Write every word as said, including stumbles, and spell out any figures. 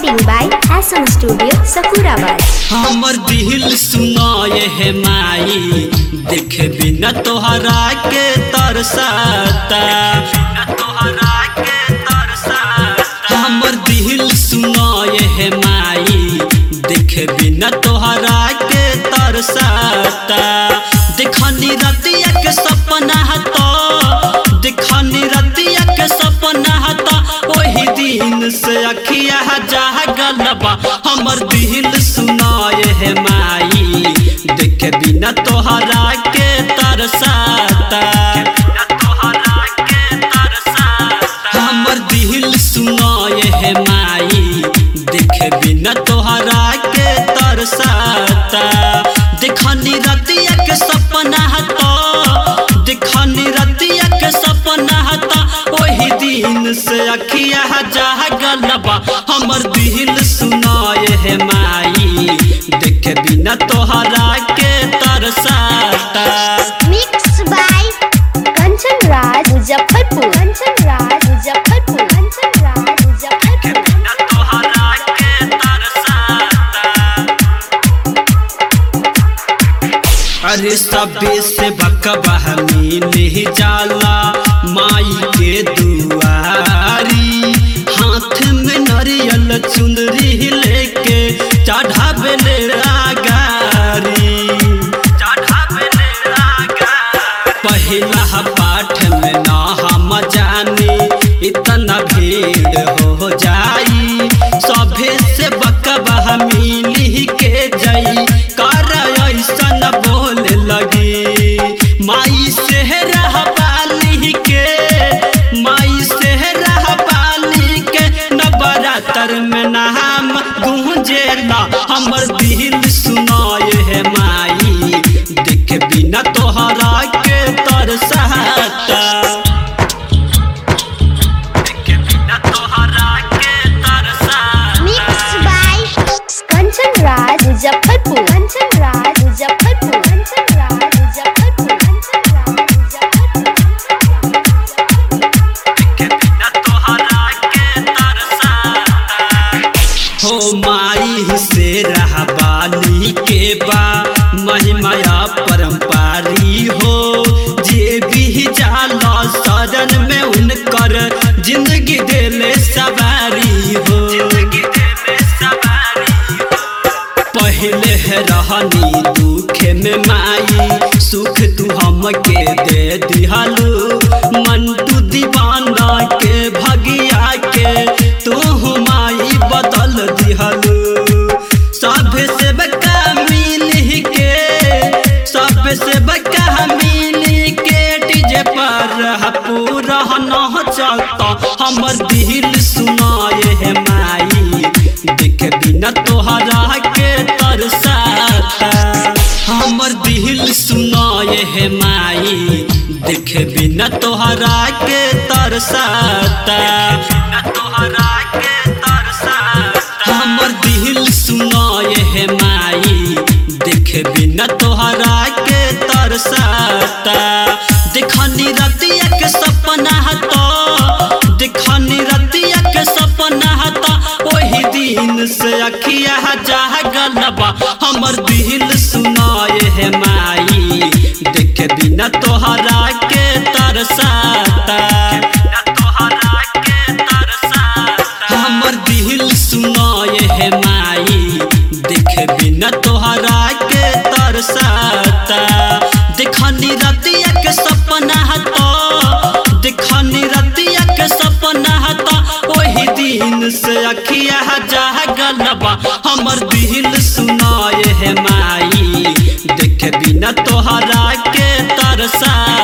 Recording by S M Studio, Sakurabad. हमर दिल सुनाए है माई, देखे बिना तोहरा के तरसता। हमर दिल सुनाए है माई, देखे बिना तोहरा के तरसता। देखनी रतिया के सपना हता, देखनी रतिया के सपना हता, वही दिन से अखिया जागल बा। हमर दिल सुनाए है माई, देखे बिना तोहरा के तरसता। हमर दिल सुनाए है माई, देखे बिना तोहरा के तरसता। देखनी रतिया के सपना हता, देखनी रतिया के सपना हता, वही दिन से अखिया जागल बा। हमर दिल सुनाए है माई, देखे बिना तोहरा के तरसता। Mixed by Kanchan Raj, Muzaffarpur. Kanchan Raj, Muzaffarpur. Kanchan Raj, Muzaffarpur. बिना तोहरा के तरसता। अरे सबे से बकबा मिल जाला माई के दुआरी, हाथ में नारियल चुंदरी लेके चढ़ावे ले रागारी। पहला पाठ में ना हम जानी इतना भीड़ हो जाई, सभे से बकबा मिली के जाई, कर ऐसन बोले लगी। माई से रहबाली के, माई से रहबाली के, नवरात्र में नाम गूंजेला। हमर दिल सुनाए है माई, देखे बिना तोहरा के तरसता। देखे बिना तोहरा के तरसता। Mixed by Kanchan Raj, Muzaffarpur. Kanchan Raj, Muzaffarpur. Kanchan Raj, Muzaffarpur. Kanchan Raj, Muzaffarpur. हो माई से रहबाली के बा महिमाया परम्पारी हो, जे भी जाला शरण में उनकर जिंदगी देले सवारी हो। पहले रहनी दुखे में माई, सुख तू हमके दे दिहलू। मंटू दीवाना के भगिया के तू माई बदल दिहलू। सब से बका मिल के, सब से बका मिल के, डीजे पर पूरा न चलता। हमर दिल सुनाए है माई, देखे बिना तोहरा के तरसता। हमर दिल सुनाए है माई, देखे बिना तोहरा के तरसता। हमर दिल सुनाए है माई, देखे बिना तोहरा के तरसता। देखनी रतिया के सपना हता, देखनी रतिया के सपना हता, वही दिन से अखिया जागल बा। हमर दिल सुनाए है माई, देखे बिना तोहरा के तरसता। हमर दिल सुनाए है माई, देखे बिना तोहरा के तरसता। देखनी रतिया के सपना हता, देखनी रतिया के सपना हता, वही दिन से अखिया जागल बा। हमर दिल सुनाए है माई, देखे बिना तोहरा के तरसता।